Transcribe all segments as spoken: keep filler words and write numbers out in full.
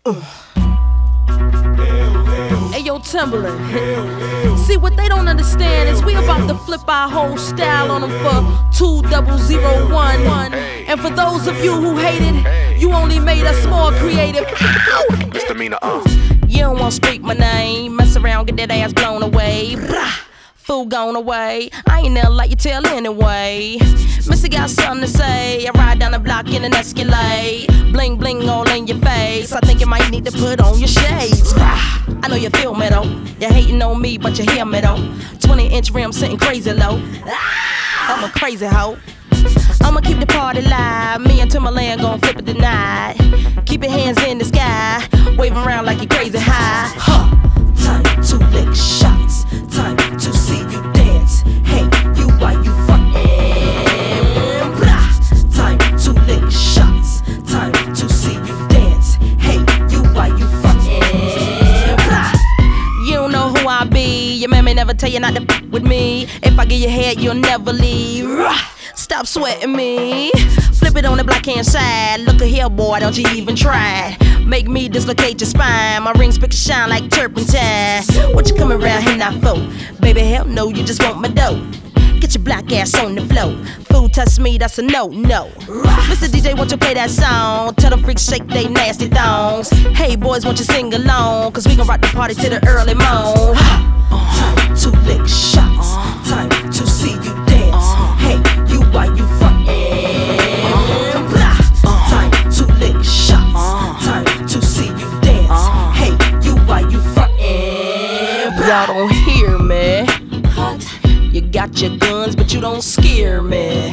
Ayo, Timberland. See, what they don't understand is we about to flip our whole style on them for two double zero one. And for those of you who hate it, you only made us more creative. Misdemeanor, uh. You don't wanna speak my name, mess around, get that ass blown away. Fool gone away, I ain't never like you tell anyway. Missy got something to say, I ride down the block in an Escalade. Bling bling all in your face, I think you might need to put on your shades. I know you feel me though, you're hating on me but you hear me though. twenty inch rim sitting crazy low, I'm a crazy hoe. I'ma keep the party live, me and Timberland gon' flip it tonight. Keep your hands in the sky, waving around like you crazy high. Huh. Time to lick shots, time to see you dance. Hey, you why you fucking blah. Time to lick shots, time to see you dance. Hey, you why you fucking blah. You don't know who I be, your man may never tell you not to f with me. If I give you head, you'll never leave. Stop sweating me. Flip it on the black hand side. Look at here, boy, don't you even try. Make me dislocate your spine. My rings pick a shine like turpentine. What you coming around here now for? Baby, hell no, you just want my dough. Get your black ass on the floor. Fool touch me, that's a no, no. Mister D J, won't you play that song? Tell the freaks shake they nasty thongs. Hey boys, won't you sing along? Cause we gon' rock the party to the early morn. Time to lick shots, time to see you dance. Hey, you why you fucking blah. Time to lick shots, time to see you dance. Hey, you why you fucking blah. Y'all don't hear me. You got your guns, but you don't scare me.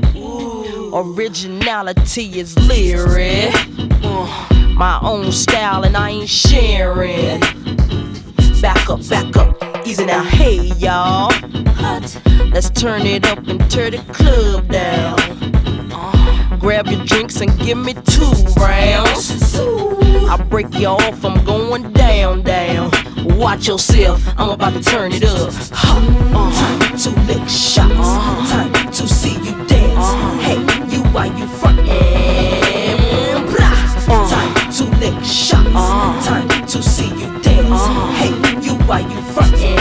Originality is lyric. My own style and I ain't sharing. Back up, back up, easy now, hey y'all. Let's turn it up and tear the club down. Grab your drinks and give me two rounds. I break you off, I'm going down, down. Watch yourself, I'm about to turn it up. Time to lick shots, time to see you dance. Hey, you why you fucking blah. Time to lick shots, time to see you dance. Hey, you why you fucking